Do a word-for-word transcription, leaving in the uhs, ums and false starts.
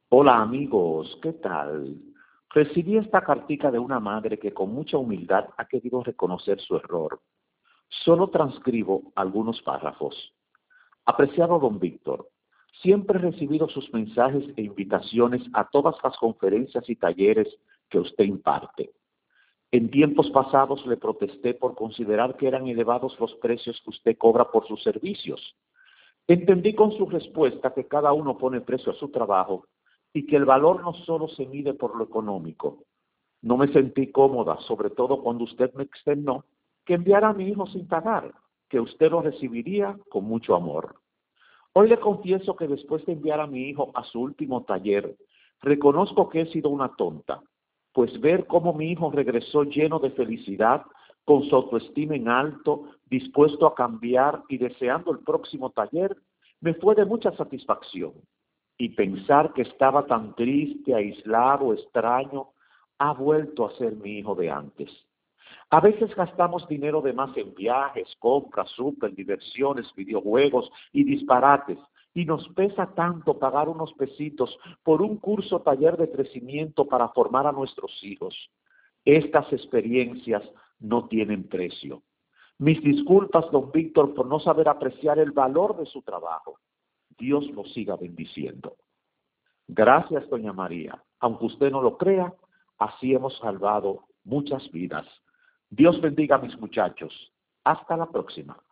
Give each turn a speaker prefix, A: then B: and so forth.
A: Hola amigos, ¿qué tal? Recibí esta cartica de una madre que con mucha humildad ha querido reconocer su error. Solo transcribo algunos párrafos. Apreciado don Víctor, siempre he recibido sus mensajes e invitaciones a todas las conferencias y talleres que usted imparte. En tiempos pasados le protesté por considerar que eran elevados los precios que usted cobra por sus servicios. Entendí con su respuesta que cada uno pone precio a su trabajo y que el valor no solo se mide por lo económico. No me sentí cómoda, sobre todo cuando usted me externó que enviara a mi hijo sin pagar, que usted lo recibiría con mucho amor. Hoy le confieso que después de enviar a mi hijo a su último taller, reconozco que he sido una tonta, pues ver cómo mi hijo regresó lleno de felicidad, con su autoestima en alto, dispuesto a cambiar y deseando el próximo taller, me fue de mucha satisfacción. Y pensar que estaba tan triste, aislado, extraño, ha vuelto a ser mi hijo de antes. A veces gastamos dinero de más en viajes, compras, súper, diversiones, videojuegos y disparates, y nos pesa tanto pagar unos pesitos por un curso taller de crecimiento para formar a nuestros hijos. Estas experiencias no tienen precio. Mis disculpas, don Víctor, por no saber apreciar el valor de su trabajo. Dios lo siga bendiciendo. Gracias, doña María. Aunque usted no lo crea, así hemos salvado muchas vidas. Dios bendiga a mis muchachos. Hasta la próxima.